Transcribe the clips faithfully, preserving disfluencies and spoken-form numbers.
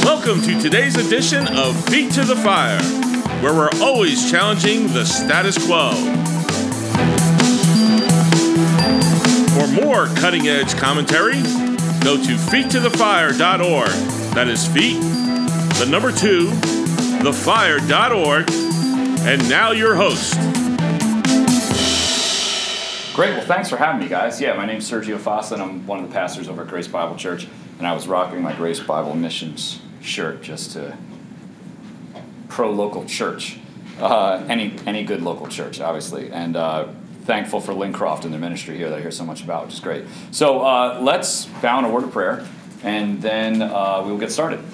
Welcome to today's edition of Feet to the Fire, where we're always challenging the status quo. For more cutting-edge commentary, go to feet to the fire dot org. That is feet, the number two, the fire dot org. And now your host. Great. Well, thanks for having me, guys. Yeah, my name's Sergio Fossa, and I'm one of the pastors over at Grace Bible Church, and I was rocking my Grace Bible Missions shirt just to pro-local church. Uh, any any good local church, obviously. And uh, thankful for Lincroft and their ministry here that I hear so much about, which is great. So uh, let's bow in a word of prayer, and then uh, we will get started.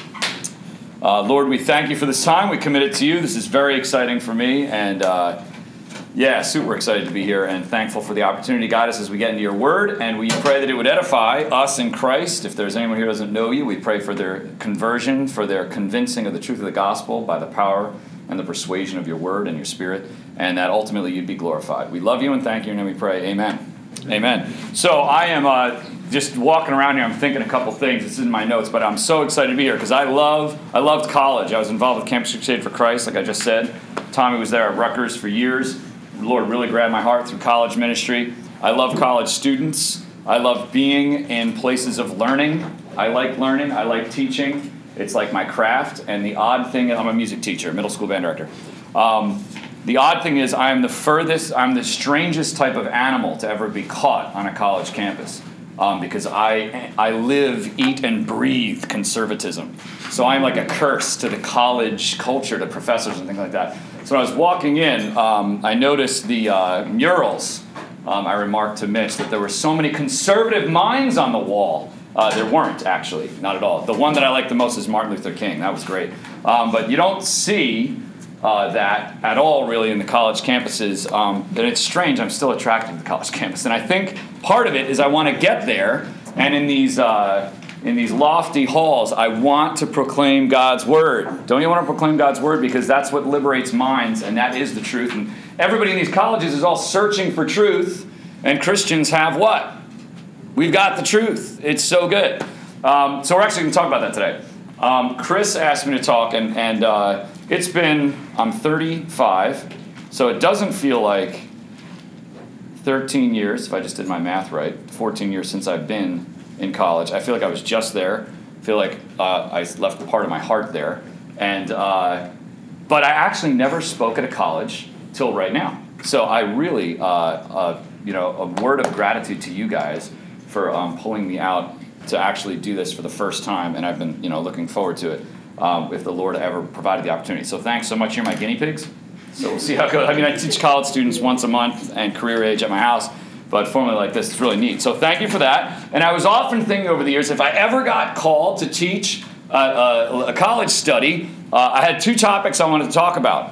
Uh, Lord, we thank you for this time. We commit it to you. This is very exciting for me, and uh, yeah, super excited to be here and thankful for the opportunity to guide us as we get into your word, and we pray that it would edify us in Christ. If there's anyone here who doesn't know you, we pray for their conversion, for their convincing of the truth of the gospel by the power and the persuasion of your word and your spirit, and that ultimately you'd be glorified. We love you and thank you, and we pray, amen. Amen. So I am uh, just walking around here. I'm thinking a couple things. This is in my notes, but I'm so excited to be here because I love, I loved college. I was involved with Campus Crusade for Christ, like I just said. Tommy was there at Rutgers for years. The Lord really grabbed my heart through college ministry. I love college students. I love being in places of learning. I like learning. I like teaching. It's like my craft. And the odd thing, I'm a music teacher, middle school band director. Um, the odd thing is I'm the furthest, I'm the strangest type of animal to ever be caught on a college campus. Um, because I I live, eat, and breathe conservatism. So I'm like a curse to the college culture, to professors and things like that. So when I was walking in, um, I noticed the uh, murals. Um, I remarked to Mitch that there were so many conservative minds on the wall. Uh, there weren't, actually, not at all. The one that I like the most is Martin Luther King. That was great. Um, but you don't see uh, that at all, really, in the college campuses. Um, and it's strange. I'm still attracted to the college campus. And I think part of it is I want to get there, and in these... Uh, In these lofty halls, I want to proclaim God's word. Don't you want to proclaim God's word? Because that's what liberates minds, and that is the truth. And everybody in these colleges is all searching for truth, and Christians have what? We've got the truth. It's so good. Um, so we're actually going to talk about that today. Um, Chris asked me to talk, and, and uh, it's been, I'm thirty-five, so it doesn't feel like thirteen years, if I just did my math right, fourteen years since I've been in college. I feel like I was just there. I feel like uh, I left part of my heart there. And uh, but I actually never spoke at a college till right now. So I really, uh, uh, you know, a word of gratitude to you guys for um, pulling me out to actually do this for the first time. And I've been, you know, looking forward to it um, if the Lord ever provided the opportunity. So thanks so much. You're my guinea pigs. So we'll see how it goes. I mean, I teach college students once a month and career age at my house. But formally like this, it's really neat. So thank you for that. And I was often thinking over the years, if I ever got called to teach a, a, a college study, uh, I had two topics I wanted to talk about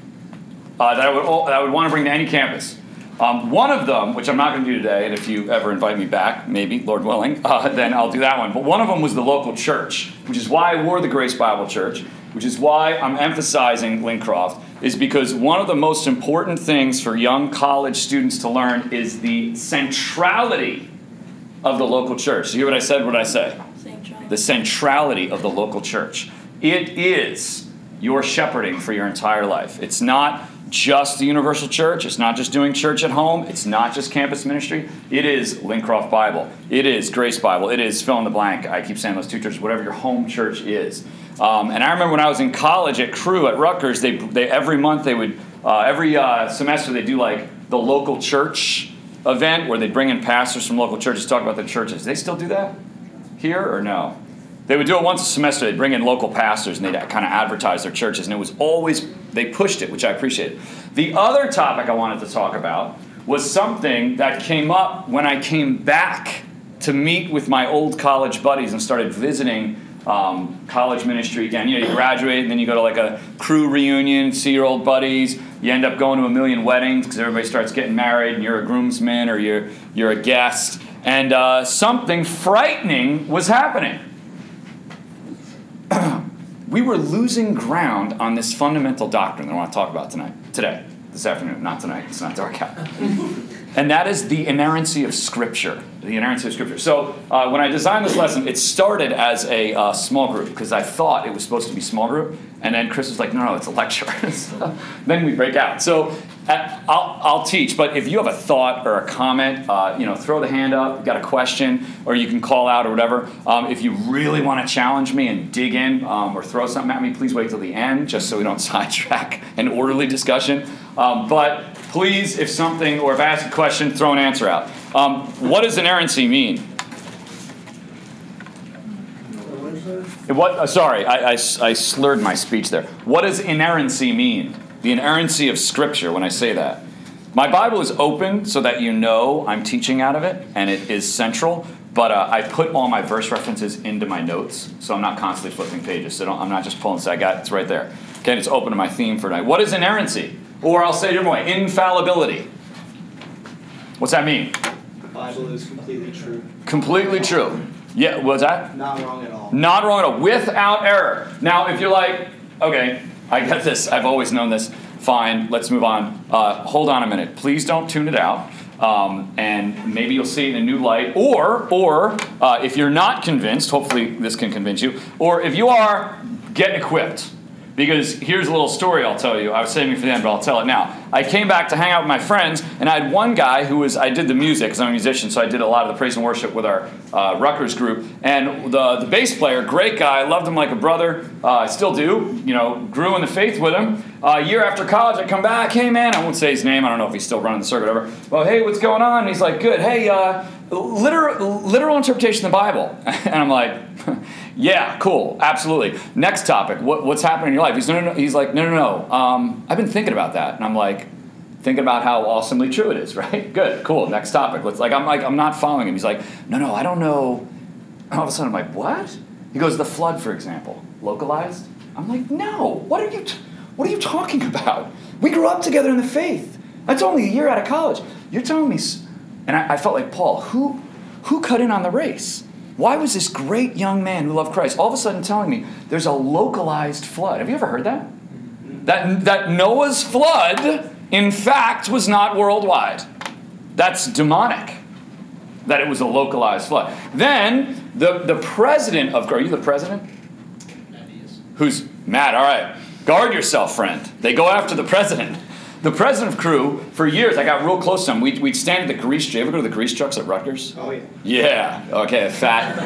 uh, that I would that I would want to bring to any campus. Um, one of them, which I'm not going to do today, and if you ever invite me back, maybe, Lord willing, uh, then I'll do that one. But one of them was the local church, which is why I wore the Grace Bible Church, which is why I'm emphasizing Lincroft, is because one of the most important things for young college students to learn is the centrality of the local church. You hear what I said? What did I say? Centrality. The centrality of the local church. It is your shepherding for your entire life. It's not just the universal church. It's not just doing church at home. It's not just campus ministry. It is Lincroft Bible. It is Grace Bible. It is fill in the blank. I keep saying those two churches, whatever your home church is. Um, and I remember when I was in college at Crew at Rutgers, they, they every month they would, uh, every uh, semester they do like the local church event where they bring in pastors from local churches to talk about their churches. Do they still do that here or no? They would do it once a semester. They'd bring in local pastors and they'd kind of advertise their churches. And it was always, they pushed it, which I appreciated. The other topic I wanted to talk about was something that came up when I came back to meet with my old college buddies and started visiting Um, college ministry again. You know, you graduate and then you go to like a Crew reunion, see your old buddies. You end up going to a million weddings because everybody starts getting married and you're a groomsman or you're you're a guest. And uh, something frightening was happening. We were losing ground on this fundamental doctrine that I want to talk about tonight, today, this afternoon, not tonight. It's not dark out. And that is the inerrancy of Scripture. The inerrancy of Scripture. So uh, when I designed this lesson, it started as a uh, small group because I thought it was supposed to be small group. And then Chris was like, no, no, it's a lecture. So then we break out. So uh, I'll, I'll teach. But if you have a thought or a comment, uh, you know, throw the hand up. You got a question, or you can call out or whatever. Um, if you really want to challenge me and dig in um, or throw something at me, please wait till the end, just so we don't sidetrack an orderly discussion. Um, but please, if something, or if I ask a question, throw an answer out. Um, what does inerrancy mean? What? Uh, sorry, I, I, I slurred my speech there. What does inerrancy mean? The inerrancy of Scripture, when I say that. My Bible is open so that you know I'm teaching out of it, and it is central. But uh, I put all my verse references into my notes, so I'm not constantly flipping pages. So don't, I'm not just pulling, so I got it's right there. Okay, it's open to my theme for tonight. What is inerrancy? Or I'll say it a different way, infallibility. What's that mean? The Bible is completely true. Completely true. Yeah, what's that? Not wrong at all. Not wrong at all. Without error. Now, if you're like, okay, I got this. I've always known this. Fine, let's move on. Uh, hold on a minute. Please don't tune it out. Um, and maybe you'll see it in a new light. Or, or uh, if you're not convinced, hopefully this can convince you. Or if you are, get equipped. Because here's a little story I'll tell you. I was saving it for the end, but I'll tell it now. I came back to hang out with my friends, and I had one guy who was, I did the music, because I'm a musician, so I did a lot of the praise and worship with our uh, Rutgers group. And the, the bass player, great guy, loved him like a brother. Uh, I still do, you know, grew in the faith with him. Uh, a year after college, I come back, hey man, I won't say his name, I don't know if he's still running the circuit or whatever. Well, hey, what's going on? And he's like, good, hey, uh, literal, literal interpretation of the Bible. And I'm like, yeah, cool, absolutely. Next topic, what, what's happening in your life? He's, no, no, no. He's like, no, no, no, um, I've been thinking about that. And I'm like, thinking about how awesomely true it is, right? Good, cool, next topic. Let's, like, I'm like, I'm not following him. He's like, no, no, I don't know. All of a sudden, I'm like, what? He goes, the flood, for example, localized? I'm like, no, what are you, t- what are you talking about? We grew up together in the faith. That's only a year out of college. You're telling me, s-. And I, I felt like, Paul, who, who cut in on the race? Why was this great young man who loved Christ all of a sudden telling me there's a localized flood? Have you ever heard that? That, that Noah's flood, in fact, was not worldwide. That's demonic, that it was a localized flood. Then, the, the president of, are you the president? Matt is. Who's, Matt, all right. Guard yourself, friend. They go after the president. The president of Crew, for years, I got real close to him. We'd, we'd stand at the grease, do you ever go to the grease trucks at Rutgers? Oh, yeah. Yeah, okay, fat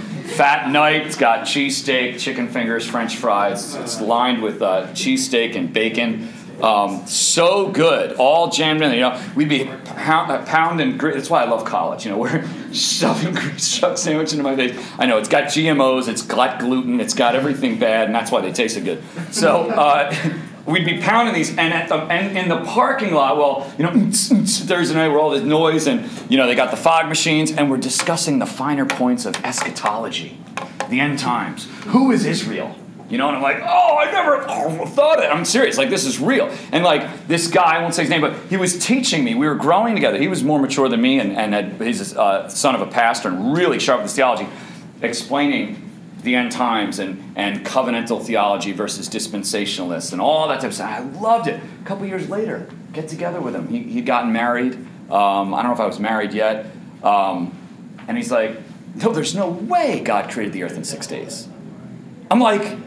fat night. It's got cheesesteak, chicken fingers, French fries. It's lined with uh, cheesesteak and bacon. Um, so good, all jammed in there. You know, we'd be pound, uh, pounding grease. That's why I love college. You know, we're shoving grease truck sandwich into my face. I know, it's got G M Os, it's got gluten, it's got everything bad, and that's why they tasted good. So, uh, we'd be pounding these, and at the and in the parking lot, well, you know, Thursday night, where all this noise, and you know, they got the fog machines, and we're discussing the finer points of eschatology, the end times. Who is Israel? You know, and I'm like, oh, I never oh, thought it. I'm serious, like this is real. And like this guy, I won't say his name, but he was teaching me. We were growing together. He was more mature than me, and and had, he's a uh, son of a pastor and really sharp with his theology, explaining the end times and, and covenantal theology versus dispensationalists and all that type of stuff. I loved it. A couple years later, get together with him. He, he'd gotten married. Um, I don't know if I was married yet. Um, and he's like, no, there's no way God created the earth in six days. I'm like,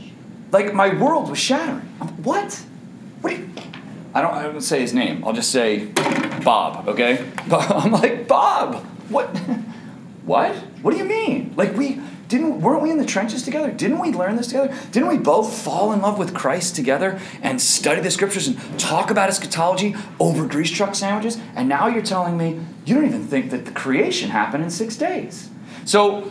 like my world was shattering. I'm, what? What do you... I don't, I don't say his name. I'll just say Bob, okay? I'm like, Bob, what? What? What do you mean? Like we... Didn't, weren't we in the trenches together? Didn't we learn this together? Didn't we both fall in love with Christ together and study the scriptures and talk about eschatology over grease truck sandwiches? And now you're telling me you don't even think that the creation happened in six days. So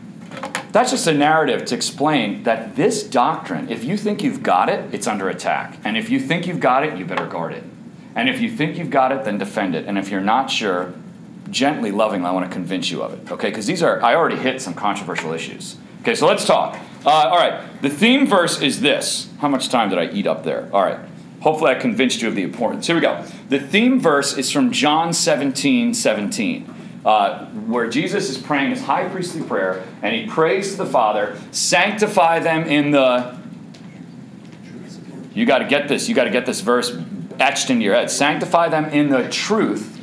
that's just a narrative to explain that this doctrine, if you think you've got it, it's under attack. And if you think you've got it, you better guard it. And if you think you've got it, then defend it. And if you're not sure, gently, lovingly, I want to convince you of it, okay? Because these are, I already hit some controversial issues. Okay, so let's talk. Uh, all right, the theme verse is this. How much time did I eat up there? All right, hopefully I convinced you of the importance. Here we go. The theme verse is from John seventeen seventeen, uh, where Jesus is praying his high priestly prayer, and he prays to the Father, sanctify them in the... You got to get this. You got to get this verse etched into your head. Sanctify them in the truth.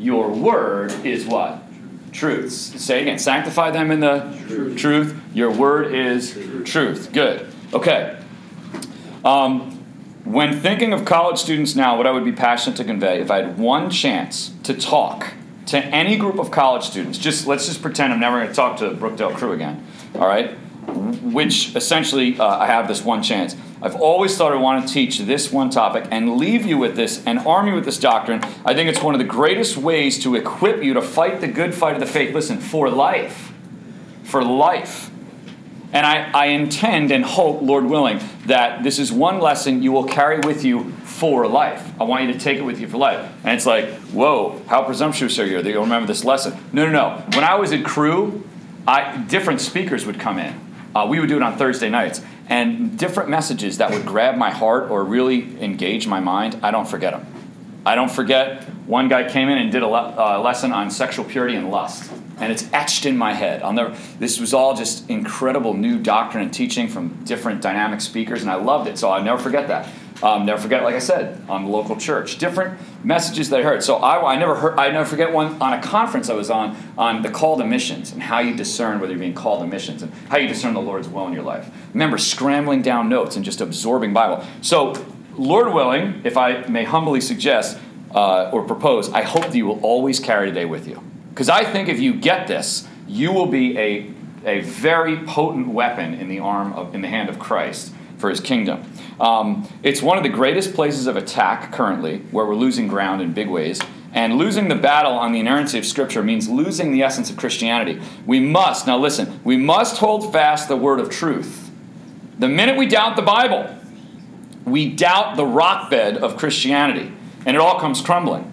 Your word is what? Truth. Say again. Sanctify them in the truth. truth. Your word is truth. truth. Good. Okay. Um, when thinking of college students now, what I would be passionate to convey, if I had one chance to talk to any group of college students, just let's just pretend I'm never going to talk to Brookdale crew again, all right? Which essentially uh, I have this one chance. I've always thought I want to teach this one topic and leave you with this and arm you with this doctrine. I think it's one of the greatest ways to equip you to fight the good fight of the faith. Listen, for life. For life. And I, I intend and hope, Lord willing, that this is one lesson you will carry with you for life. I want you to take it with you for life. And it's like, whoa, how presumptuous are you that you'll remember this lesson? No, no, no. When I was at Crew, I, different speakers would come in. Uh, we would do it on Thursday nights. And different messages that would grab my heart or really engage my mind, I don't forget them. I don't forget one guy came in and did a le- uh, lesson on sexual purity and lust. And it's etched in my head. I'll never. This was all just incredible new doctrine and teaching from different dynamic speakers, and I loved it. So I'll never forget that. Um, never forget, like I said, on the local church, different messages that I heard. So I, I never heard. I never forget one on a conference I was on on the call to missions and how you discern whether you're being called to missions and how you discern the Lord's will in your life. I remember scrambling down notes and just absorbing Bible. So, Lord willing, if I may humbly suggest uh, or propose, I hope that you will always carry today with you. Because I think if you get this, you will be a, a very potent weapon in the arm of, in the hand of Christ for his kingdom. Um, it's one of the greatest places of attack currently, where we're losing ground in big ways. And losing the battle on the inerrancy of Scripture means losing the essence of Christianity. We must, now listen, we must hold fast the word of truth. The minute we doubt the Bible, we doubt the rock bed of Christianity, and it all comes crumbling.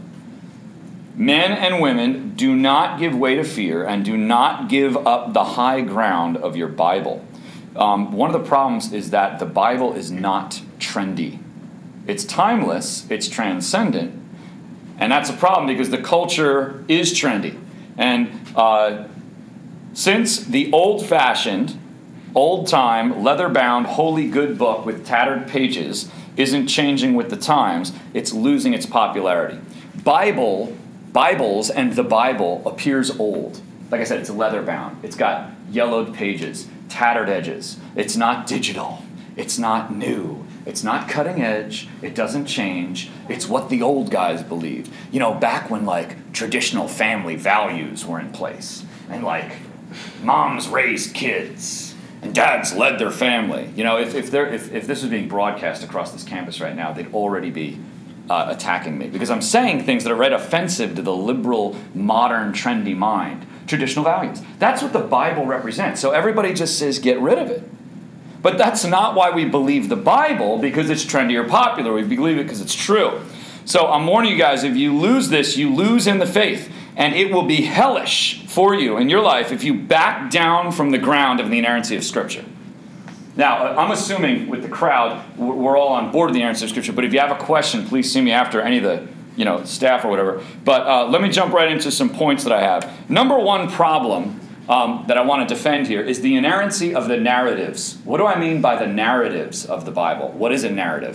Men and women, do not give way to fear and do not give up the high ground of your Bible. Um, one of the problems is that the Bible is not trendy. It's timeless, it's transcendent, and that's a problem because the culture is trendy. And uh, since the old-fashioned, old-time, leather-bound, holy good book with tattered pages isn't changing with the times, it's losing its popularity. Bible Bibles and the Bible appears old. Like I said, it's leather bound. It's got yellowed pages, tattered edges. It's not digital. It's not new. It's not cutting edge. It doesn't change. It's what the old guys believed. You know, back when like traditional family values were in place and like moms raised kids and dads led their family. You know, if if, there, if, if this was being broadcast across this campus right now, they'd already be Uh, attacking me because I'm saying things that are right offensive to the liberal, modern, trendy mind. Traditional values. That's what the Bible represents. So everybody just says, get rid of it. But that's not why we believe the Bible, because it's trendy or popular. We believe it because it's true. So I'm warning you guys, if you lose this, you lose in the faith. And it will be hellish for you in your life if you back down from the ground of the inerrancy of Scripture. Now, I'm assuming with the crowd, we're all on board with the inerrancy of Scripture, but if you have a question, please see me after, any of the you know staff or whatever. But uh, let me jump right into some points that I have. Number one problem um, that I want to defend here is the inerrancy of the narratives. What do I mean by the narratives of the Bible? What is a narrative?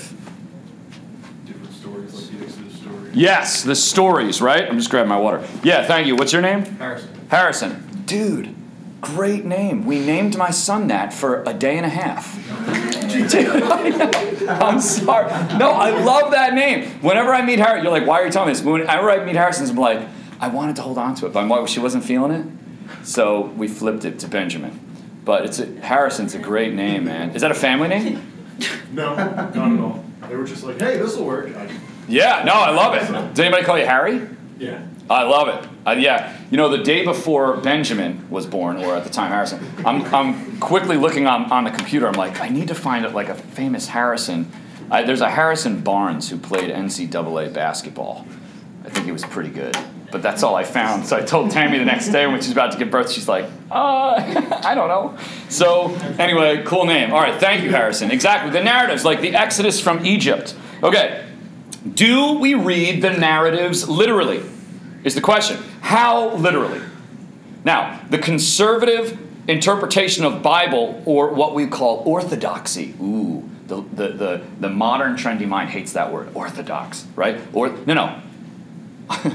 Different stories, like the Exodus story. Yes, the stories, right? I'm just grabbing my water. Yeah, thank you. What's your name? Harrison. Harrison. Dude. Great name. We named my son that for a day and a half. Dude, I'm sorry. No, I love that name. Whenever I meet Harrison, you're like, why are you telling me this? Whenever I meet Harrison, I'm like, I wanted to hold on to it, but I'm, she wasn't feeling it. So we flipped it to Benjamin. But it's a, Harrison's a great name, man. Is that a family name? No, not at all. They were just like, hey, this will work. I, Yeah, no, I love it. Does anybody call you Harry? yeah. I love it. Uh, yeah, you know, the day before Benjamin was born, or at the time Harrison, I'm I'm quickly looking on, on the computer. I'm like, I need to find like a famous Harrison. I, there's a Harrison Barnes who played N C double A basketball. I think he was pretty good, but that's all I found. So I told Tammy the next day when she's about to give birth, she's like, uh, I don't know. So anyway, cool name. All right, thank you, Harrison. Exactly, the narratives, like the Exodus from Egypt. Okay, do we read the narratives literally? Is the question. How literally? Now, the conservative interpretation of Bible, or what we call orthodoxy. Ooh, the, the, the, the modern trendy mind hates that word, orthodox, right? Or no, no.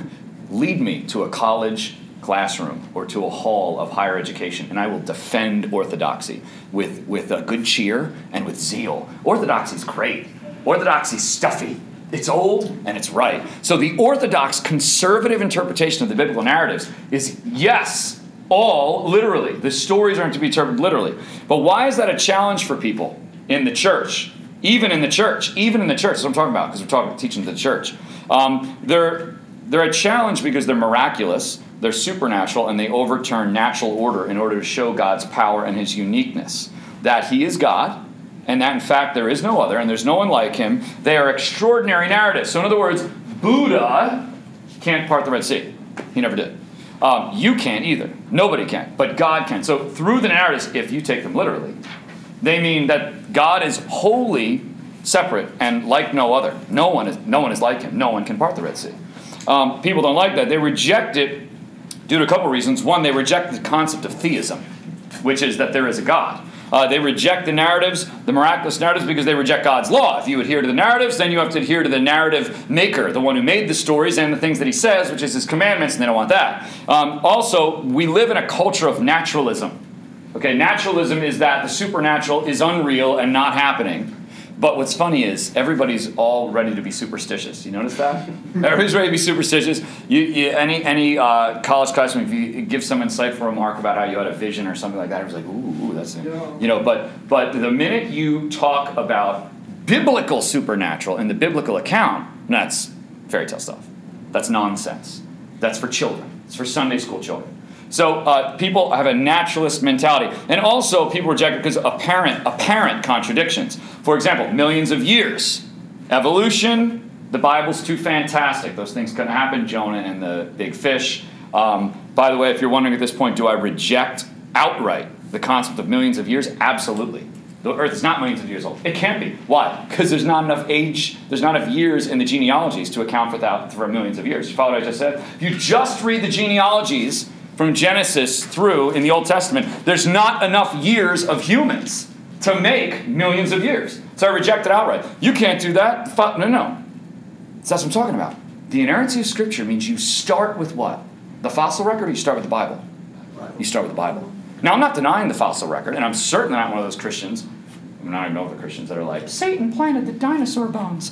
lead me to a college classroom or to a hall of higher education, and I will defend orthodoxy with, with a good cheer and with zeal. Orthodoxy's great. Orthodoxy's stuffy. It's old and it's right. So the orthodox conservative interpretation of the biblical narratives is, yes, all literally. The stories aren't to be interpreted literally. But why is that a challenge for people in the church? Even in the church. Even in the church. That's what I'm talking about, because we're talking teaching to the church. Um, they're, they're a challenge because they're miraculous, they're supernatural, and they overturn natural order in order to show God's power and his uniqueness. That he is God, and that in fact there is no other, and there's no one like him. They are extraordinary narratives. So in other words, Buddha can't part the Red Sea. He never did. Um, you can't either. Nobody can. But God can. So through the narratives, if you take them literally, they mean that God is wholly separate and like no other. No one is, no one is like him. No one can part the Red Sea. Um, people don't like that. They reject it due to a couple reasons. One, they reject the concept of theism, which is that there is a God. Uh, they reject the narratives, the miraculous narratives, because they reject God's law. If you adhere to the narratives, then you have to adhere to the narrative maker, the one who made the stories and the things that he says, which is his commandments, and they don't want that. Um, also, we live in a culture of naturalism. Okay, naturalism is that the supernatural is unreal and not happening. But what's funny is everybody's all ready to be superstitious. You notice that? Everybody's ready to be superstitious. You, you, any any uh, college classroom, if you give some insightful remark about how you had a vision or something like that, everyone's like, ooh, ooh that's, you know. But but the minute you talk about biblical supernatural in the biblical account, that's fairy tale stuff. That's nonsense. That's for children. It's for Sunday school children. So uh, people have a naturalist mentality. And also people reject it because of apparent, apparent contradictions. For example, millions of years. Evolution, the Bible's too fantastic. Those things couldn't happen. Jonah and the big fish. Um, by the way, if you're wondering at this point, do I reject outright the concept of millions of years? Absolutely. The earth is not millions of years old. It can't be. Why? Because there's not enough age, there's not enough years in the genealogies to account for that for millions of years. You follow what I just said? If you just read the genealogies from Genesis through in the Old Testament, there's not enough years of humans to make millions of years. So I reject it outright. You can't do that. No, no. So that's what I'm talking about. The inerrancy of Scripture means you start with what? The fossil record, or you start with the Bible? You start with the Bible. Now, I'm not denying the fossil record, and I'm certainly not one of those Christians. I mean, I don't know the Christians that are like, Satan planted the dinosaur bones.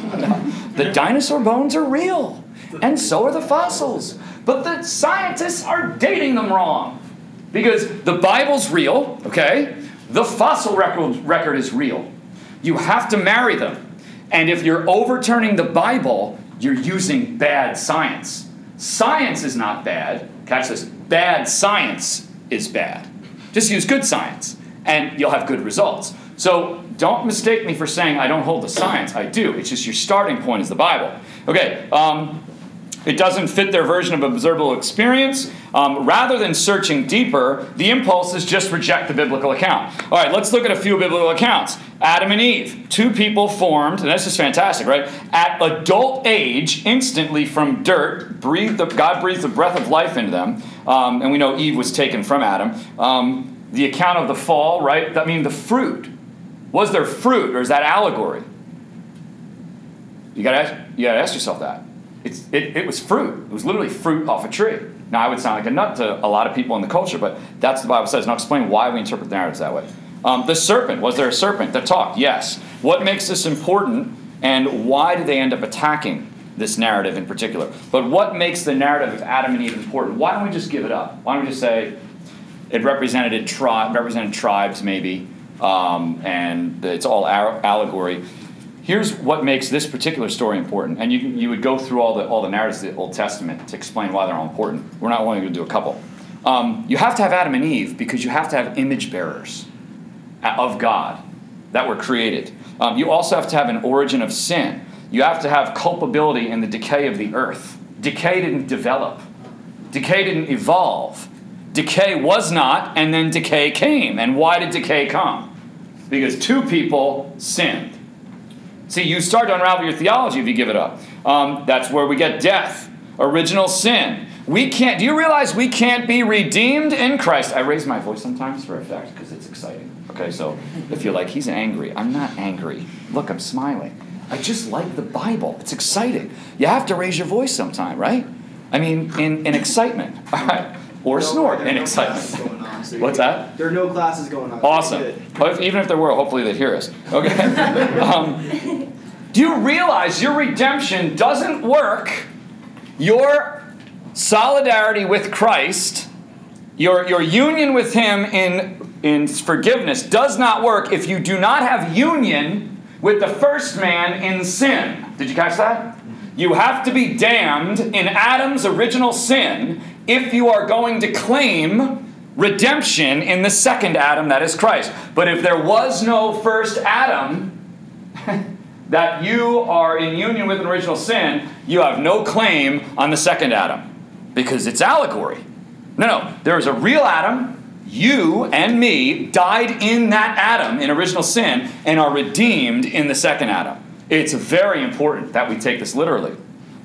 The dinosaur bones are real, and so are the fossils. But the scientists are dating them wrong. Because the Bible's real, okay? The fossil record, record is real. You have to marry them. And if you're overturning the Bible, you're using bad science. Science is not bad. Catch this. Bad science is bad. Just use good science, and you'll have good results. So don't mistake me for saying I don't hold the science. I do. It's just your starting point is the Bible. Okay, um... it doesn't fit their version of observable experience. Um, rather than searching deeper, the impulse is just reject the biblical account. All right, let's look at a few biblical accounts. Adam and Eve, two people formed, and this is fantastic, right? At adult age, instantly from dirt, breathed the, God breathed the breath of life into them. Um, and we know Eve was taken from Adam. Um, the account of the fall, right? I mean, the fruit. Was there fruit, or is that allegory? You gotta ask, you gotta ask yourself that. It's, it, it was fruit. It was literally fruit off a tree. Now, I would sound like a nut to a lot of people in the culture, but that's what the Bible says. And I'll explain why we interpret the narratives that way. Um, the serpent. Was there a serpent that talked? Yes. What makes this important, and why do they end up attacking this narrative in particular? But what makes the narrative of Adam and Eve important? Why don't we just give it up? Why don't we just say it represented, tri- represented tribes, maybe, um, and it's all allegory? Here's what makes this particular story important. And you you would go through all the all the narratives of the Old Testament to explain why they're all important. We're not only going to do a couple. Um, you have to have Adam and Eve because you have to have image bearers of God that were created. Um, you also have to have an origin of sin. You have to have culpability in the decay of the earth. Decay didn't develop. Decay didn't evolve. Decay was not, and then decay came. And why did decay come? Because two people sinned. See, you start to unravel your theology if you give it up. Um, that's where we get death, original sin. We can't. Do you realize we can't be redeemed in Christ? I raise my voice sometimes for effect because it's exciting. Okay, so if you're like, he's angry. I'm not angry. Look, I'm smiling. I just like the Bible. It's exciting. You have to raise your voice sometime, right? I mean, in, in excitement. All right. Or No, snort there are in no classes excitement. going on, so you're What's good. that? There are no classes going on. Awesome. You're good. But if- even if there were, hopefully they'd hear us. Okay. um, do you realize your redemption doesn't work? Your solidarity with Christ, your, your union with Him in, in forgiveness does not work if you do not have union with the first man in sin. Did you catch that? You have to be damned in Adam's original sin if you are going to claim redemption in the second Adam, that is Christ. But if there was no first Adam, that you are in union with an original sin, you have no claim on the second Adam, because it's allegory. No, no, there is a real Adam. You and me died in that Adam, in original sin, and are redeemed in the second Adam. It's very important that we take this literally.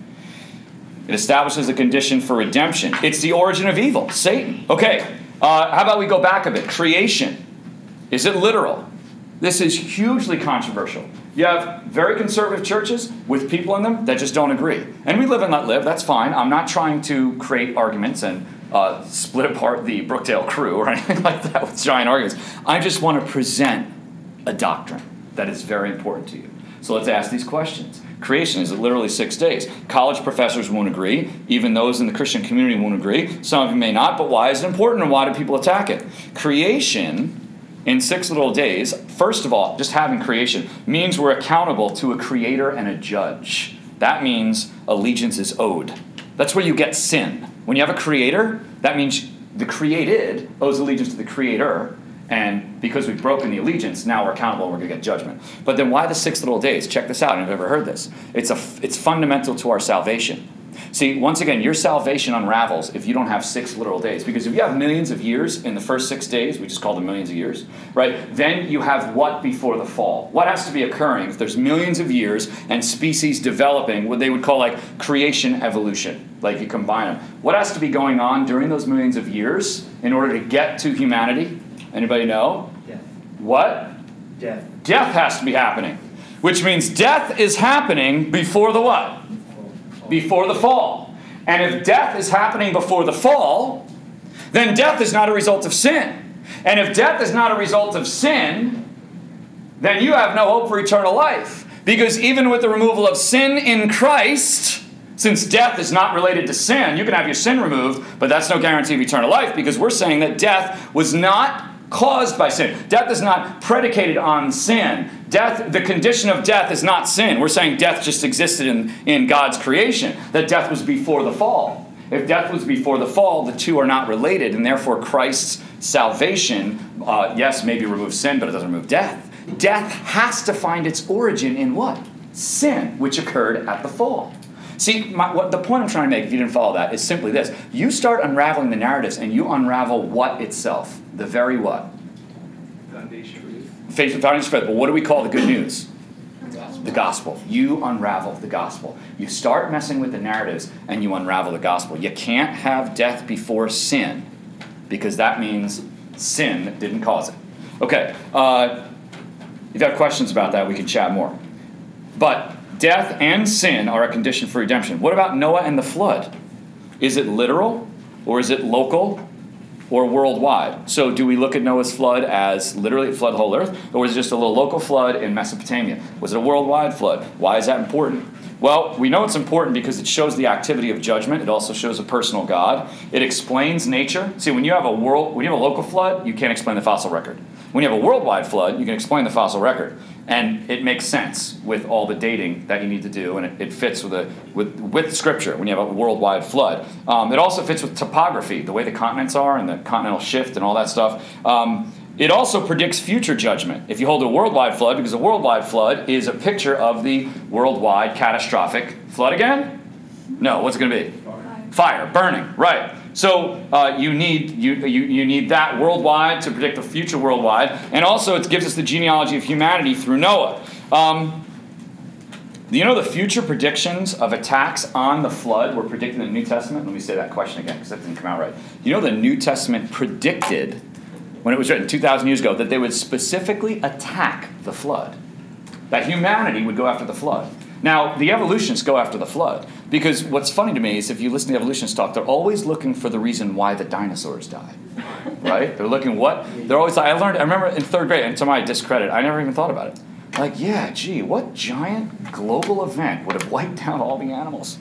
It establishes a condition for redemption. It's the origin of evil, Satan. Okay, uh, how about we go back a bit? Creation. Is it literal? This is hugely controversial. You have very conservative churches with people in them that just don't agree. And we live and let live. That's fine. I'm not trying to create arguments and uh, split apart the Brookdale crew or anything like that with giant arguments. I just want to present a doctrine that is very important to you. So let's ask these questions. Creation, is it literally six days? College professors won't agree. Even those in the Christian community won't agree. Some of you may not, but why is it important and why do people attack it? Creation in six literal days, first of all, just having creation means we're accountable to a creator and a judge. That means allegiance is owed. That's where you get sin. When you have a creator, that means the created owes allegiance to the creator. And because we've broken the allegiance, now we're accountable and we're going to get judgment. But then why the six little days? Check this out. I've never heard this. It's a, it's fundamental to our salvation. See, once again, your salvation unravels if you don't have six literal days. Because if you have millions of years in the first six days, we just call them millions of years, right? Then you have what before the fall? What has to be occurring if there's millions of years and species developing, what they would call like creation evolution, like you combine them. What has to be going on during those millions of years in order to get to humanity? Anybody know? Death. What? Death. Death has to be happening. Which means death is happening before the what? Before the fall. And if death is happening before the fall, then death is not a result of sin. And if death is not a result of sin, then you have no hope for eternal life. Because even with the removal of sin in Christ, since death is not related to sin, you can have your sin removed, but that's no guarantee of eternal life, because we're saying that death was not caused by sin. Death is not predicated on sin. Death, the condition of death is not sin. We're saying death just existed in, in God's creation, that death was before the fall. If death was before the fall, the two are not related, and therefore Christ's salvation, uh, yes, maybe removes sin, but it doesn't remove death. Death has to find its origin in what? Sin, which occurred at the fall. See, my, what the point I'm trying to make, if you didn't follow that, is simply this. You start unraveling the narratives, and you unravel what itself? The very what? Foundation. Foundation of faith. But what do we call the good news? The gospel. You unravel the gospel. You start messing with the narratives, and you unravel the gospel. You can't have death before sin, because that means sin didn't cause it. Okay. Uh, if you have questions about that, we can chat more. But death and sin are a condition for redemption. What about Noah and the flood? Is it literal, or is it local, or worldwide? So do we look at Noah's flood as literally it flooded the whole earth, or was it just a little local flood in Mesopotamia? Was it a worldwide flood? Why is that important? Well, we know it's important because it shows the activity of judgment. It also shows a personal God. It explains nature. See, when you have a world, when you have a local flood, you can't explain the fossil record. When you have a worldwide flood, you can explain the fossil record. And it makes sense with all the dating that you need to do, and it, it fits with, a, with with Scripture when you have a worldwide flood. Um, it also fits with topography, the way the continents are and the continental shift and all that stuff. Um, it also predicts future judgment. If you hold a worldwide flood, because a worldwide flood is a picture of the worldwide catastrophic flood again? No, what's it going to be? Fire. Fire, burning, right. So uh, you need you, you you need that worldwide to predict the future worldwide, and also it gives us the genealogy of humanity through Noah. Um, you know the future predictions of attacks on the flood were predicted in the New Testament? Let me say that question again because that didn't come out right. You know the New Testament predicted, when it was written two thousand years ago, that they would specifically attack the flood, that humanity would go after the flood. Now, the evolutionists go after the flood because what's funny to me is if you listen to the evolutionists talk, they're always looking for the reason why the dinosaurs died, right? They're looking what? They're always like, I learned, I remember in third grade, and to my discredit, I never even thought about it. Like, yeah, gee, what giant global event would have wiped down all the animals?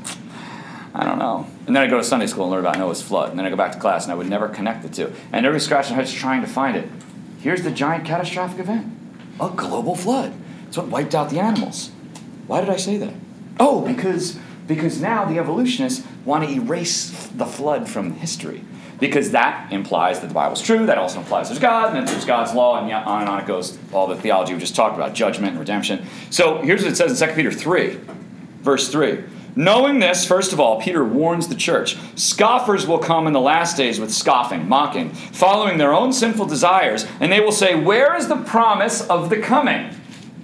I don't know. And then I go to Sunday school and learn about Noah's flood. And then I go back to class and I would never connect the two. And every scratch their heads trying to find it. Here's the giant catastrophic event. A global flood. It's what wiped out the animals. Why did I say that? Oh, because, because now the evolutionists want to erase the flood from history. Because that implies that the Bible's true. That also implies there's God. And then there's God's law. And on and on it goes. All the theology we just talked about. Judgment and redemption. So here's what it says in Second Peter three. Verse three. Knowing this, first of all, Peter warns the church. Scoffers will come in the last days with scoffing, mocking, following their own sinful desires, and they will say, where is the promise of the coming?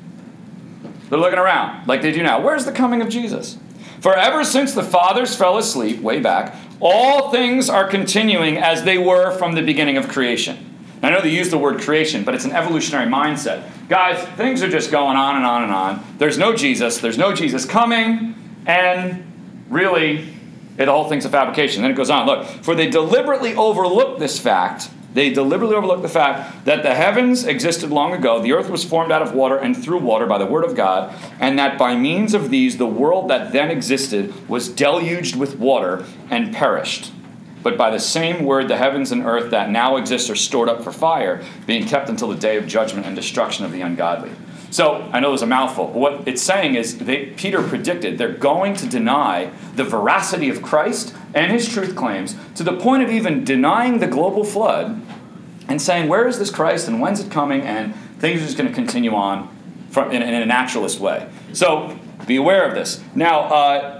They're looking around like they do now. Where's the coming of Jesus? For ever since the fathers fell asleep, way back, all things are continuing as they were from the beginning of creation. I know they use the word creation, but it's an evolutionary mindset. Guys, things are just going on and on and on. There's no Jesus. There's no Jesus coming. And really, the whole thing's a fabrication. Then it goes on. Look, for they deliberately overlook this fact. They deliberately overlook the fact that the heavens existed long ago. The earth was formed out of water and through water by the word of God. And that by means of these, the world that then existed was deluged with water and perished. But by the same word, the heavens and earth that now exist are stored up for fire, being kept until the day of judgment and destruction of the ungodly. So, I know it was a mouthful, but what it's saying is they, Peter predicted they're going to deny the veracity of Christ and his truth claims to the point of even denying the global flood and saying, where is this Christ and when's it coming? And things are just going to continue on from, in, in a naturalist way. So, be aware of this. Now, uh,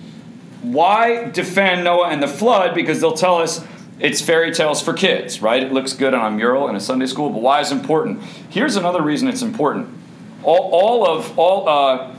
why defend Noah and the flood? Because they'll tell us it's fairy tales for kids, right? It looks good on a mural in a Sunday school, but why is it important? Here's another reason it's important. All, all of all uh,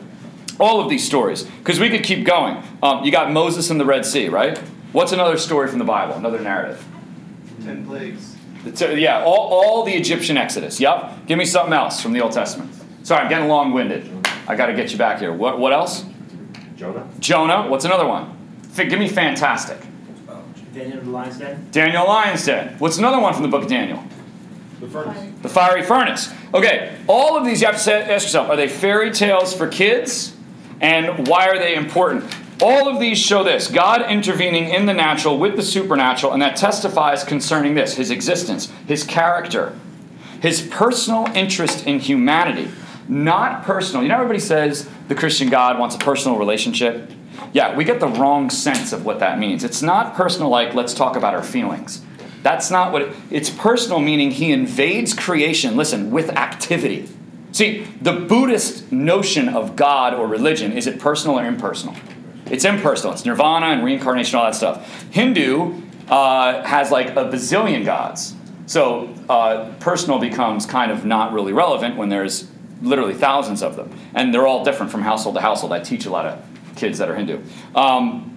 all of these stories, because we could keep going. Um, you got Moses and the Red Sea, right? What's another story from the Bible? Another narrative? Ten plagues. The, yeah, all, all the Egyptian Exodus. Yep. Give me something else from the Old Testament. Sorry, I'm getting long-winded. I got to get you back here. What what else? Jonah. Jonah. What's another one? F- give me fantastic. Daniel the Lion's Den. Daniel Lion's Den. What's another one from the book of Daniel? The furnace. The fiery furnace. Okay, all of these you have to say, ask yourself, are they fairy tales for kids? And why are they important? All of these show this, God intervening in the natural with the supernatural, and that testifies concerning this, his existence, his character, his personal interest in humanity. Not personal. You know, everybody says the Christian God wants a personal relationship. Yeah, we get the wrong sense of what that means. It's not personal like, let's talk about our feelings. That's not what it, it's personal, meaning he invades creation, listen, with activity. See, the Buddhist notion of God or religion, is it personal or impersonal? It's impersonal. It's nirvana and reincarnation, all that stuff. Hindu uh, has like a bazillion gods. So uh, personal becomes kind of not really relevant when there's literally thousands of them. And they're all different from household to household. I teach a lot of kids that are Hindu. Um,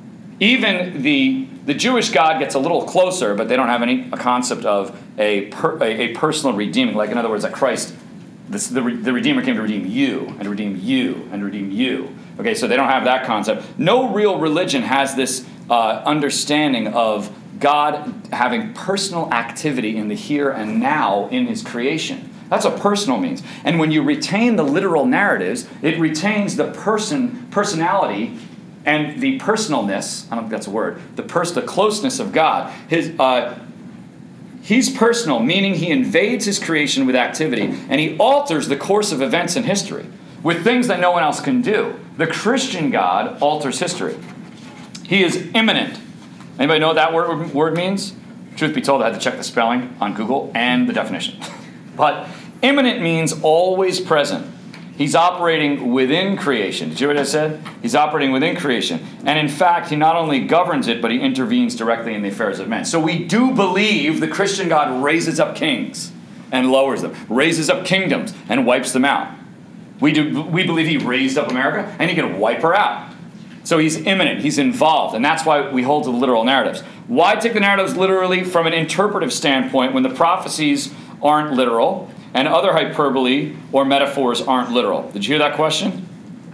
even the the Jewish God gets a little closer, but they don't have any a concept of a per, a, a personal redeeming. Like in other words, that Christ, this, the the Redeemer came to redeem you and redeem you and redeem you. Okay, so they don't have that concept. No real religion has this uh, understanding of God having personal activity in the here and now in his creation. That's what personal means. And when you retain the literal narratives, it retains the person, personality, and the personalness, I don't think that's a word, the pers- the closeness of God. His, uh, he's personal, meaning he invades his creation with activity, and he alters the course of events in history with things that no one else can do. The Christian God alters history. He is immanent. Anybody know what that word, word means? Truth be told, I had to check the spelling on Google and the definition. But immanent means always present. He's operating within creation. Did you hear what I said? He's operating within creation. And in fact, he not only governs it, but he intervenes directly in the affairs of men. So we do believe the Christian God raises up kings and lowers them, raises up kingdoms and wipes them out. We do. We believe he raised up America and he can wipe her out. So he's immanent, he's involved, and that's why we hold to the literal narratives. Why take the narratives literally from an interpretive standpoint when the prophecies aren't literal and other hyperbole or metaphors aren't literal? Did you hear that question?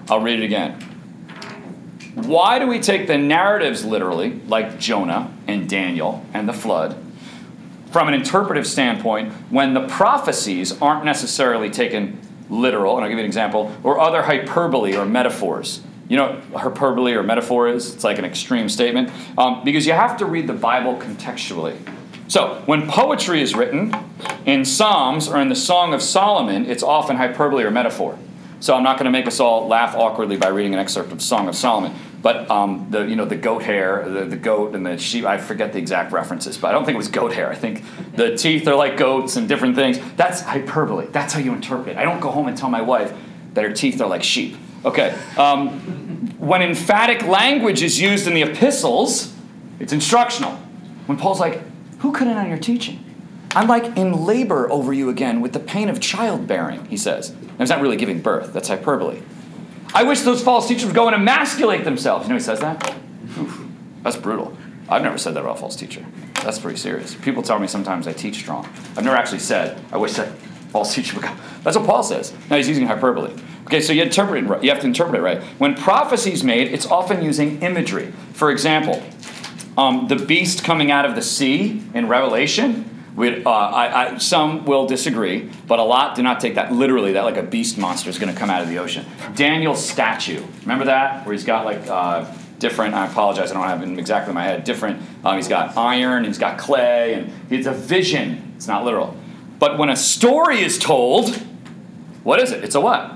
I'll read it again. Why do we take the narratives literally, like Jonah and Daniel and the flood, from an interpretive standpoint, when the prophecies aren't necessarily taken literal, and I'll give you an example, or other hyperbole or metaphors? You know what hyperbole or metaphor is? It's like an extreme statement. Um, because you have to read the Bible contextually. So, when poetry is written in Psalms or in the Song of Solomon, it's often hyperbole or metaphor. So I'm not going to make us all laugh awkwardly by reading an excerpt of Song of Solomon. But um, the you know the goat hair, the, the goat and the sheep, I forget the exact references, but I don't think it was goat hair. I think the teeth are like goats and different things. That's hyperbole. That's how you interpret it. I don't go home and tell my wife that her teeth are like sheep. Okay. Um, when emphatic language is used in the epistles, it's instructional. When Paul's like, who cut in on your teaching? I'm like in labor over you again with the pain of childbearing, he says. And he's not really giving birth. That's hyperbole. I wish those false teachers would go and emasculate themselves. You know he says that? Oof, that's brutal. I've never said that about a false teacher. That's pretty serious. People tell me sometimes I teach strong. I've never actually said, I wish that false teacher would go. That's what Paul says. Now he's using hyperbole. Okay, so you interpret it right. You have to interpret it right. When prophecy is made, it's often using imagery. For example, um, the beast coming out of the sea in Revelation. We'd, uh, I, I, some will disagree, but a lot do not take that literally, that like a beast monster is going to come out of the ocean. Daniel's statue, remember that? Where he's got like uh, different, I apologize, I don't have it exactly in my head, different, um, he's got iron, he's got clay, and it's a vision. It's not literal. But when a story is told, what is it? It's a what?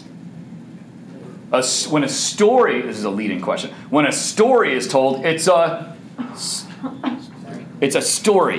A, when a story, this is a leading question, when a story is told, it's a, it's a story.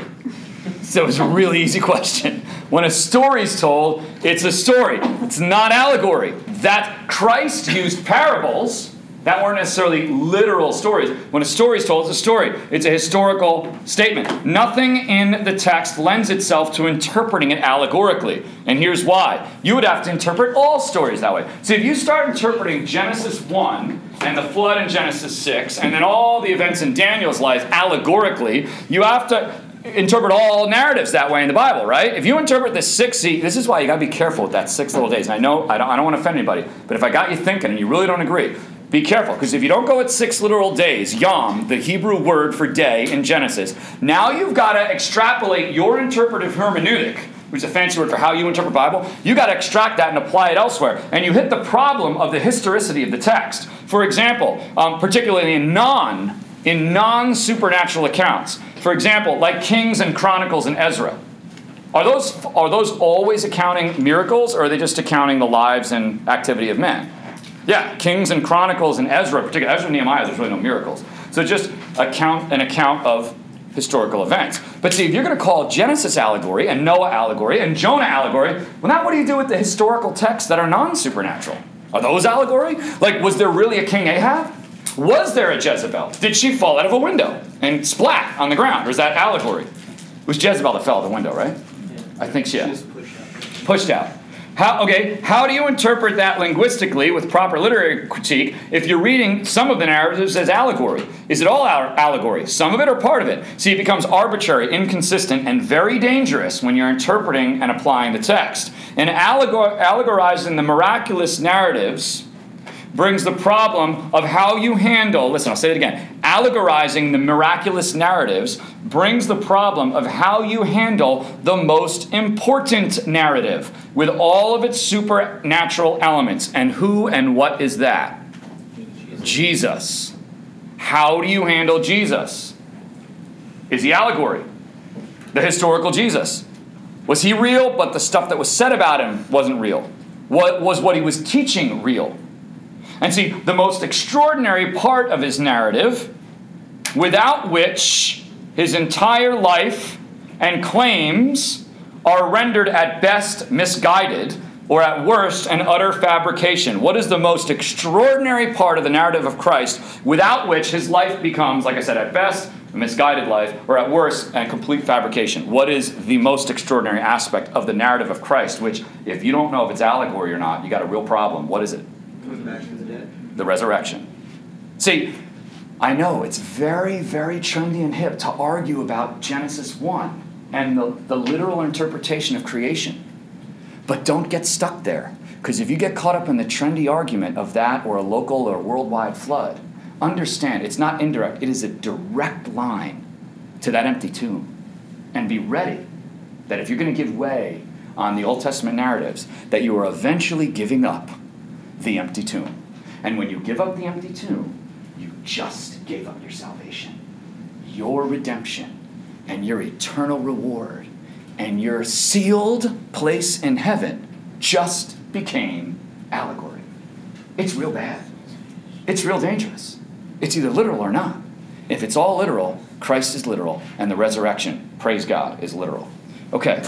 So it's a really easy question. When a story's told, it's a story. It's not allegory. That Christ used parables that weren't necessarily literal stories. When a story is told, it's a story. It's a historical statement. Nothing in the text lends itself to interpreting it allegorically. And here's why. You would have to interpret all stories that way. See, if you start interpreting Genesis one and the flood in Genesis six, and then all the events in Daniel's life allegorically, you have to interpret all narratives that way in the Bible, right? If you interpret the six, see, this is why you got to be careful with that six little days. And I know I don't, I don't want to offend anybody, but if I got you thinking and you really don't agree, be careful, because if you don't go with six literal days, yom, the Hebrew word for day in Genesis, now you've got to extrapolate your interpretive hermeneutic, which is a fancy word for how you interpret the Bible. You got to extract that and apply it elsewhere. And you hit the problem of the historicity of the text. For example, um, particularly in non, in non-supernatural accounts. For example, like Kings and Chronicles and Ezra. Are those, are those always accounting miracles, or are they just accounting the lives and activity of men? Yeah, Kings and Chronicles and Ezra, particularly Ezra and Nehemiah, there's really no miracles. So just account an account of historical events. But see, if you're going to call Genesis allegory and Noah allegory and Jonah allegory, well, now what do you do with the historical texts that are non-supernatural? Are those allegory? Like, was there really a King Ahab? Was there a Jezebel? Did she fall out of a window and splat on the ground? Or is that allegory? It was Jezebel that fell out the window, right? Yeah. I think she, yeah. She was pushed out. Pushed out. How, okay, how do you interpret that linguistically with proper literary critique if you're reading some of the narratives as allegory? Is it all allegory? Some of it or part of it? See, it becomes arbitrary, inconsistent, and very dangerous when you're interpreting and applying the text. And allegor- allegorizing the miraculous narratives brings the problem of how you handle, listen, I'll say it again, allegorizing the miraculous narratives brings the problem of how you handle the most important narrative with all of its supernatural elements. And who and what is that? Jesus. How do you handle Jesus? Is he allegory? The historical Jesus. Was he real, but the stuff that was said about him wasn't real? What was what he was teaching real? And see, the most extraordinary part of his narrative, without which his entire life and claims are rendered at best misguided, or at worst an utter fabrication. What is the most extraordinary part of the narrative of Christ, without which his life becomes, like I said, at best a misguided life, or at worst a complete fabrication? What is the most extraordinary aspect of the narrative of Christ, which, if you don't know if it's allegory or not, you got a real problem. What is it? Back from the dead. The resurrection. See, I know it's very, very trendy and hip to argue about Genesis one and the, the literal interpretation of creation. But don't get stuck there. Because if you get caught up in the trendy argument of that or a local or worldwide flood, understand it's not indirect. It is a direct line to that empty tomb. And be ready that if you're going to give way on the Old Testament narratives, that you are eventually giving up the empty tomb. And when you give up the empty tomb, you just gave up your salvation, your redemption, and your eternal reward, and your sealed place in heaven just became allegory. It's real bad. It's real dangerous. It's either literal or not. If it's all literal, Christ is literal, and the resurrection, praise God, is literal. Okay.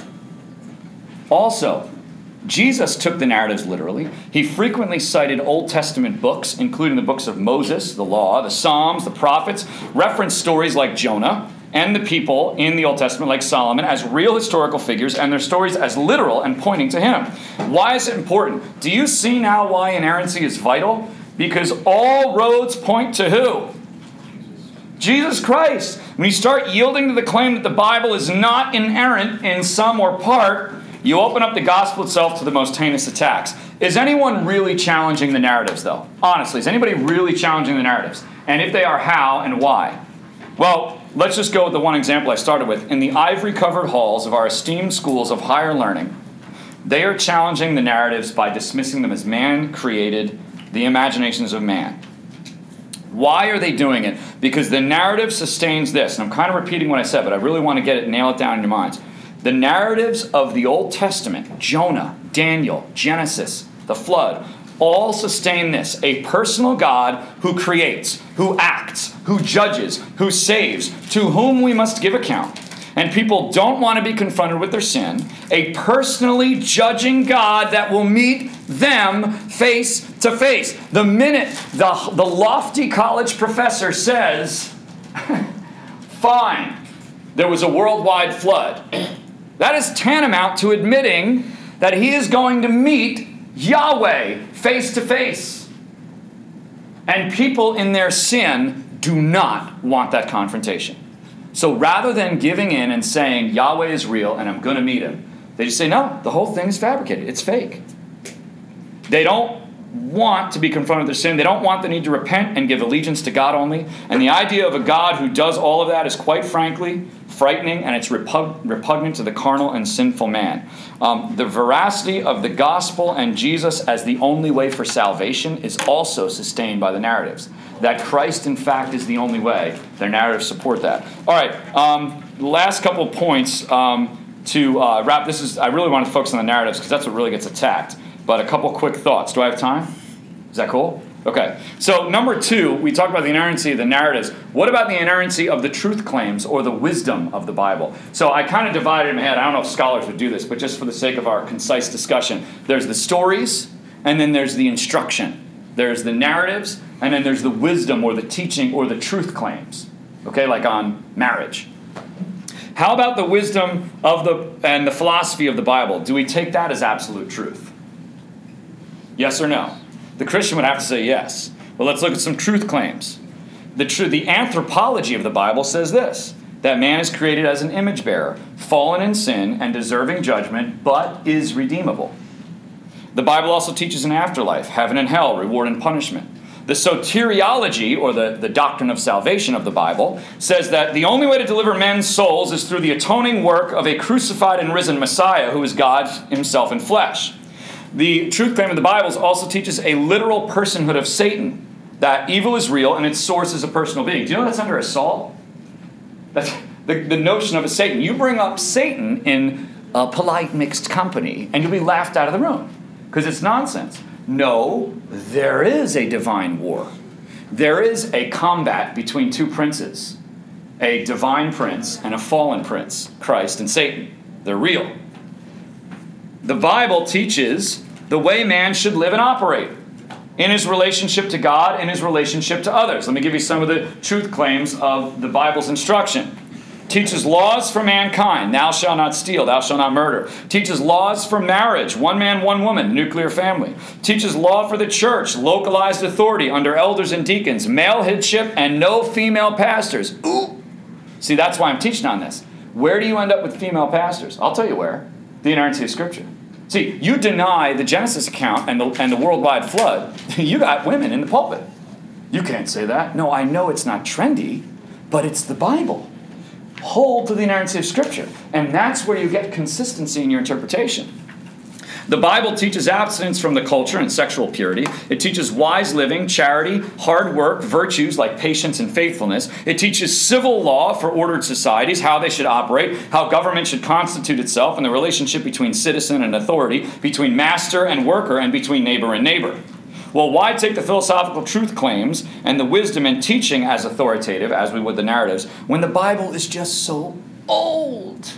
Also, Jesus took the narratives literally. He frequently cited Old Testament books, including the books of Moses, the Law, the Psalms, the prophets, referenced stories like Jonah, and the people in the Old Testament like Solomon as real historical figures, and their stories as literal and pointing to him. Why is it important? Do you see now why inerrancy is vital? Because all roads point to who? Jesus Christ. When you start yielding to the claim that the Bible is not inerrant in some or part, you open up the gospel itself to the most heinous attacks. Is anyone really challenging the narratives, though? Honestly, is anybody really challenging the narratives? And if they are, how and why? Well, let's just go with the one example I started with. In the ivory-covered halls of our esteemed schools of higher learning, they are challenging the narratives by dismissing them as man-created, the imaginations of man. Why are they doing it? Because the narrative sustains this. And I'm kind of repeating what I said, but I really want to get it, nail it down in your minds. The narratives of the Old Testament, Jonah, Daniel, Genesis, the flood, all sustain this. A personal God who creates, who acts, who judges, who saves, to whom we must give account. And people don't want to be confronted with their sin. A personally judging God that will meet them face to face. The minute the, the lofty college professor says, fine, there was a worldwide flood, that is tantamount to admitting that he is going to meet Yahweh face to face. And people in their sin do not want that confrontation. So rather than giving in and saying, Yahweh is real and I'm going to meet him, they just say, no, the whole thing is fabricated. It's fake. They don't want to be confronted with their sin. They don't want the need to repent and give allegiance to God only. And the idea of a God who does all of that is quite frankly frightening, and it's repug- repugnant to the carnal and sinful man. Um, the veracity of the gospel and Jesus as the only way for salvation is also sustained by the narratives. That Christ, in fact, is the only way. Their narratives support that. All right, um, last couple of points um, to uh, wrap. This is I really want to focus on the narratives because that's what really gets attacked. But a couple quick thoughts. Do I have time? Is that cool? Okay. So number two, we talked about the inerrancy of the narratives. What about the inerrancy of the truth claims or the wisdom of the Bible? So I kind of divided in my head. I don't know if scholars would do this, but just for the sake of our concise discussion, there's the stories, and then there's the instruction. There's the narratives, and then there's the wisdom or the teaching or the truth claims. Okay, like on marriage. How about the wisdom of the and the philosophy of the Bible? Do we take that as absolute truth? Yes or no? The Christian would have to say yes. Well, let's look at some truth claims. The, tr- the anthropology of the Bible says this, that man is created as an image bearer, fallen in sin and deserving judgment, but is redeemable. The Bible also teaches an afterlife, heaven and hell, reward and punishment. The soteriology, or the, the doctrine of salvation of the Bible, says that the only way to deliver men's souls is through the atoning work of a crucified and risen Messiah who is God himself in flesh. The truth claim of the Bible also teaches a literal personhood of Satan, that evil is real and its source is a personal being. Do you know that's under assault? That's the, the notion of a Satan. You bring up Satan in a polite mixed company and you'll be laughed out of the room because it's nonsense. No, there is a divine war. There is a combat between two princes, a divine prince and a fallen prince, Christ and Satan. They're real. The Bible teaches the way man should live and operate in his relationship to God and his relationship to others. Let me give you some of the truth claims of the Bible's instruction. Teaches laws for mankind. Thou shalt not steal. Thou shalt not murder. Teaches laws for marriage. One man, one woman. Nuclear family. Teaches law for the church. Localized authority under elders and deacons. Male headship and no female pastors. Ooh. See, that's why I'm teaching on this. Where do you end up with female pastors? I'll tell you where. The inerrancy of Scripture. See, you deny the Genesis account and the, and the worldwide flood, you got women in the pulpit. You can't say that. No, I know it's not trendy, but it's the Bible. Hold to the inerrancy of Scripture. And that's where you get consistency in your interpretation. The Bible teaches abstinence from the culture and sexual purity. It teaches wise living, charity, hard work, virtues like patience and faithfulness. It teaches civil law for ordered societies, how they should operate, how government should constitute itself, and the relationship between citizen and authority, between master and worker, and between neighbor and neighbor. Well, why take the philosophical truth claims and the wisdom and teaching as authoritative, as we would the narratives, when the Bible is just so old?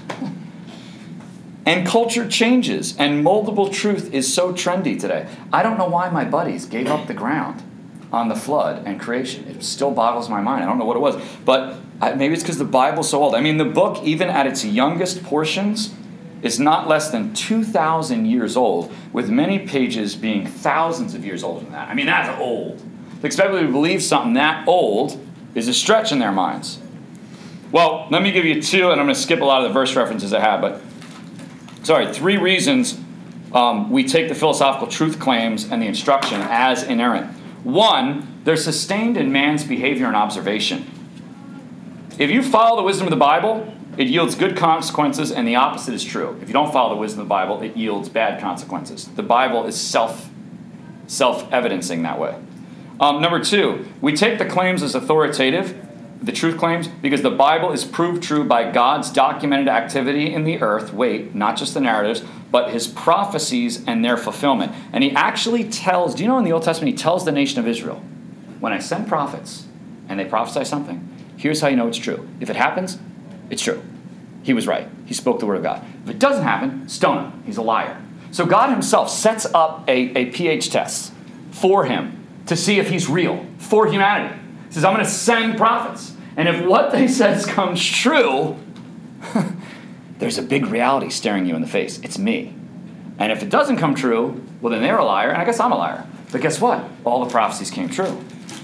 And culture changes, and moldable truth is so trendy today. I don't know why my buddies gave up the ground on the flood and creation. It still boggles my mind. I don't know what it was. But I, maybe it's because the Bible's so old. I mean, the book, even at its youngest portions, is not less than two thousand years old, with many pages being thousands of years older than that. I mean, that's old. To expect people to believe something that old is a stretch in their minds. Well, let me give you two, and I'm going to skip a lot of the verse references I have, but Sorry, three reasons um, we take the philosophical truth claims and the instruction as inerrant. One, they're sustained in man's behavior and observation. If you follow the wisdom of the Bible, it yields good consequences, and the opposite is true. If you don't follow the wisdom of the Bible, it yields bad consequences. The Bible is self, self-evidencing that way. Um, number two, we take the claims as authoritative, the truth claims, because the Bible is proved true by God's documented activity in the earth, wait, not just the narratives, but his prophecies and their fulfillment. And he actually tells, do you know in the Old Testament, he tells the nation of Israel, when I send prophets and they prophesy something, here's how you know it's true. If it happens, it's true. He was right. He spoke the word of God. If it doesn't happen, stone him. He's a liar. So God himself sets up a, a pH test for him to see if he's real, for humanity. He says, I'm going to send prophets. And if what they says comes true, there's a big reality staring you in the face. It's me. And if it doesn't come true, well, then they're a liar, and I guess I'm a liar. But guess what? All the prophecies came true.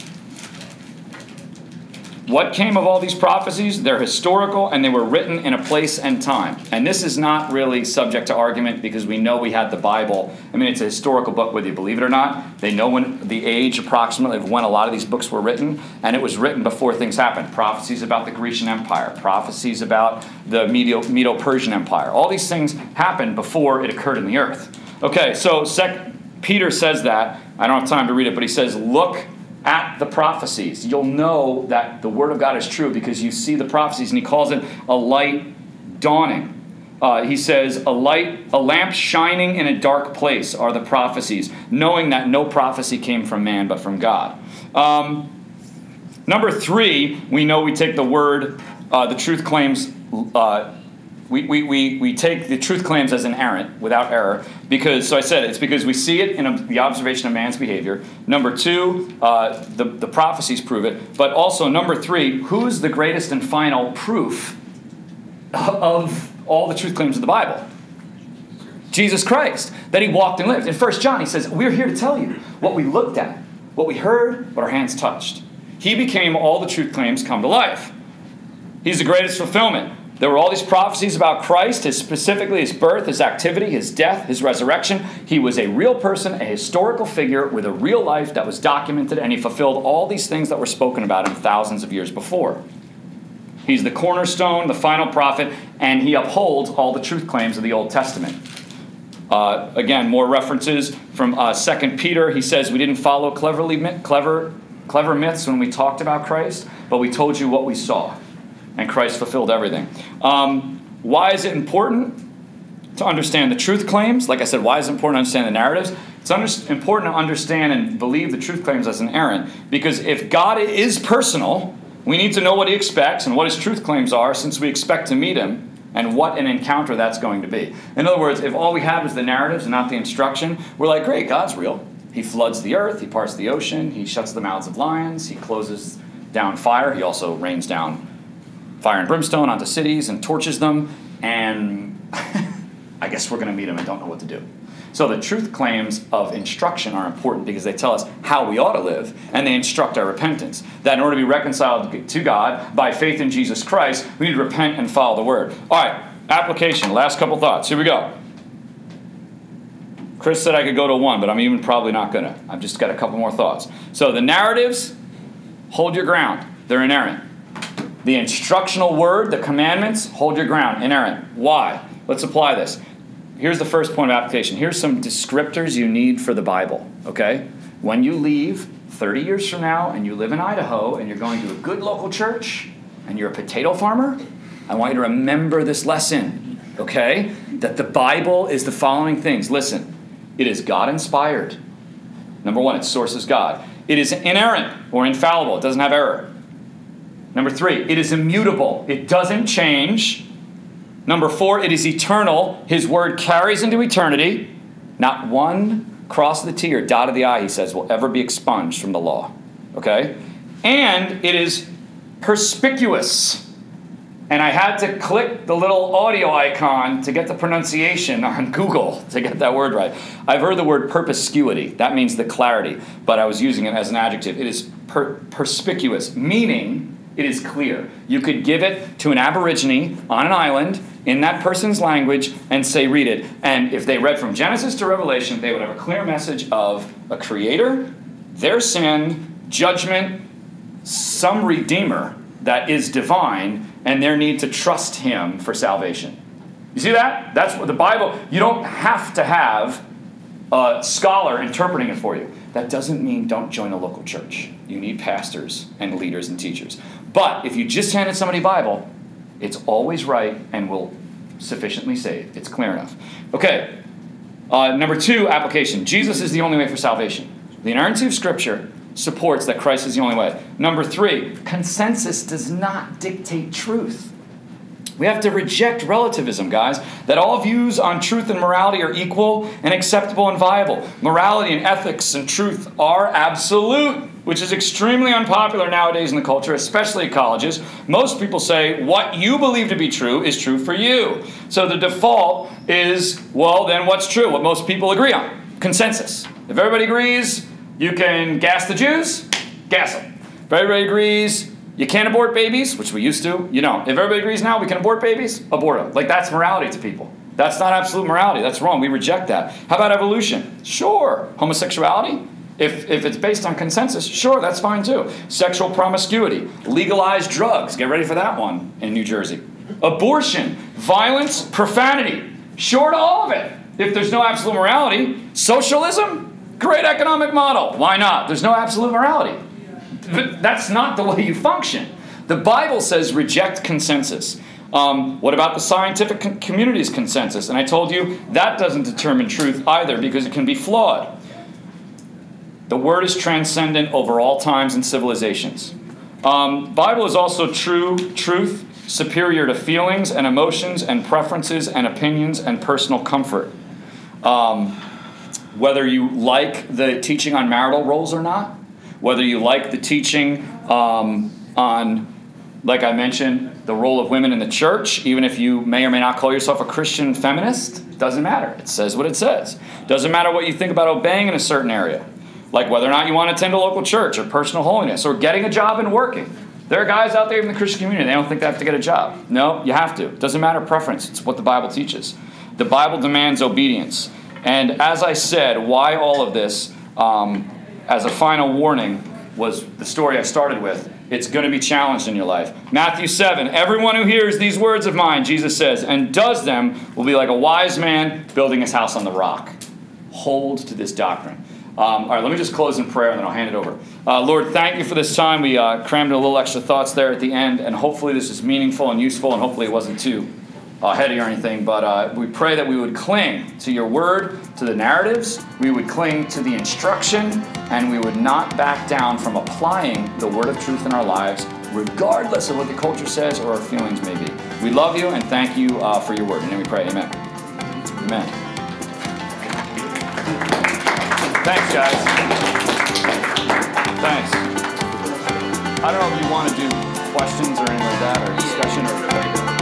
What came of all these prophecies? They're historical, and they were written in a place and time. And this is not really subject to argument because we know we had the Bible. I mean, it's a historical book, whether you believe it or not. They know when the age approximately of when a lot of these books were written, and it was written before things happened. Prophecies about the Grecian Empire, prophecies about the Medo- Medo-Persian Empire. All these things happened before it occurred in the earth. Okay, so Sec- Peter says that. I don't have time to read it, but he says, look at the prophecies. You'll know that the word of God is true because you see the prophecies, and he calls it a light dawning. Uh, he says, a light, a lamp shining in a dark place are the prophecies, knowing that no prophecy came from man but from God. Um, number three, we know we take the word, uh, the truth claims, uh, We, we, we, we take the truth claims as inerrant, without error, because, so I said, it's because we see it in a, the observation of man's behavior. Number two, uh, the, the prophecies prove it. But also, number three, who's the greatest and final proof of all the truth claims of the Bible? Jesus Christ, that he walked and lived. In First John, he says, we're here to tell you what we looked at, what we heard, what our hands touched. He became all the truth claims come to life. He's the greatest fulfillment. There were all these prophecies about Christ, his specifically his birth, his activity, his death, his resurrection. He was a real person, a historical figure with a real life that was documented, and he fulfilled all these things that were spoken about him thousands of years before. He's the cornerstone, the final prophet, and he upholds all the truth claims of the Old Testament. Uh, again, more references from uh, Second Peter. He says, we didn't follow cleverly, clever, clever myths when we talked about Christ, but we told you what we saw. And Christ fulfilled everything. Um, why is it important to understand the truth claims? Like I said, why is it important to understand the narratives? It's under- important to understand and believe the truth claims as inerrant. Because if God is personal, we need to know what he expects and what his truth claims are, since we expect to meet him, and what an encounter that's going to be. In other words, if all we have is the narratives and not the instruction, we're like, great, God's real. He floods the earth, he parts the ocean, he shuts the mouths of lions, he closes down fire, he also rains down fire and brimstone onto cities and torches them, and I guess we're going to meet him and don't know what to do. So the truth claims of instruction are important because they tell us how we ought to live, and they instruct our repentance. That in order to be reconciled to God by faith in Jesus Christ, we need to repent and follow the word. All right, application, last couple thoughts. Here we go. Chris said I could go to one, but I'm even probably not going to. I've just got a couple more thoughts. So the narratives, hold your ground. They're inerrant. The instructional word, the commandments, hold your ground. Inerrant. Why? Let's apply this. Here's the first point of application. Here's some descriptors you need for the Bible, okay? When you leave thirty years from now and you live in Idaho and you're going to a good local church and you're a potato farmer, I want you to remember this lesson, okay? That the Bible is the following things. Listen, it is God-inspired. Number one, its source is God. It is inerrant or infallible. It doesn't have error. Number three, it is immutable. It doesn't change. Number four, it is eternal. His word carries into eternity. Not one cross of the T or dot of the I, he says, will ever be expunged from the law. Okay? And it is perspicuous. And I had to click the little audio icon to get the pronunciation on Google to get that word right. I've heard the word perspicuity. That means the clarity. But I was using it as an adjective. It is per- perspicuous, meaning it is clear. You could give it to an Aborigine on an island in that person's language and say, read it. And if they read from Genesis to Revelation, they would have a clear message of a creator, their sin, judgment, some redeemer that is divine, and their need to trust him for salvation. You see that? That's what the Bible, you don't have to have a scholar interpreting it for you. That doesn't mean don't join a local church. You need pastors and leaders and teachers. But if you just handed somebody a Bible, it's always right and will sufficiently save. It's clear enough. Okay, uh, number two, application. Jesus is the only way for salvation. The inerrancy of Scripture supports that Christ is the only way. Number three, consensus does not dictate truth. We have to reject relativism, guys, that all views on truth and morality are equal and acceptable and viable. Morality and ethics and truth are absolute, which is extremely unpopular nowadays in the culture, especially at colleges. Most people say what you believe to be true is true for you. So the default is, well, then what's true? What most people agree on. Consensus. If everybody agrees you can gas the Jews, gas them. If everybody agrees you can't abort babies, which we used to, you know. If everybody agrees now we can abort babies, abort them. Like, that's morality to people. That's not absolute morality. That's wrong. We reject that. How about evolution? Sure. Homosexuality? If, if it's based on consensus, sure, that's fine too. Sexual promiscuity. Legalized drugs. Get ready for that one in New Jersey. Abortion. Violence. Profanity. Sure to all of it. If there's no absolute morality. Socialism? Great economic model. Why not? There's no absolute morality. But that's not the way you function. The Bible says reject consensus. Um, what about the scientific con- community's consensus? And I told you that doesn't determine truth either because it can be flawed. The Word is transcendent over all times and civilizations. Um, Bible is also true truth, superior to feelings and emotions and preferences and opinions and personal comfort. Um, whether you like the teaching on marital roles or not, whether you like the teaching um, on, like I mentioned, the role of women in the church, even if you may or may not call yourself a Christian feminist, doesn't matter. It says what it says. Doesn't matter what you think about obeying in a certain area, like whether or not you want to attend a local church or personal holiness or getting a job and working. There are guys out there in the Christian community, they don't think they have to get a job. No, you have to. It doesn't matter preference. It's what the Bible teaches. The Bible demands obedience. And as I said, why all of this, um, as a final warning, was the story I started with. It's going to be challenged in your life. Matthew seven, everyone who hears these words of mine, Jesus says, and does them will be like a wise man building his house on the rock. Hold to this doctrine. Um, all right, let me just close in prayer and then I'll hand it over. Uh, Lord, thank you for this time. We uh, crammed in a little extra thoughts there at the end, and hopefully this is meaningful and useful, and hopefully it wasn't too uh, heady or anything, but uh, we pray that we would cling to your word, to the narratives, we would cling to the instruction, and we would not back down from applying the word of truth in our lives, regardless of what the culture says or our feelings may be. We love you and thank you uh, for your word. And then we pray, amen. Amen. Thanks, guys. Thanks. I don't know if you want to do questions or anything like that, or discussion or